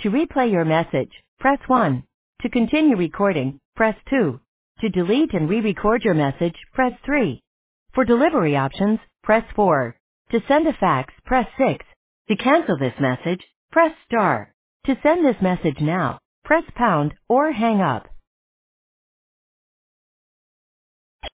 To replay your message, press 1. To continue recording, press 2. To delete and re-record your message, press 3. For delivery options, press 4. To send a fax, press 6. To cancel this message, press star. To send this message now, press pound or hang up.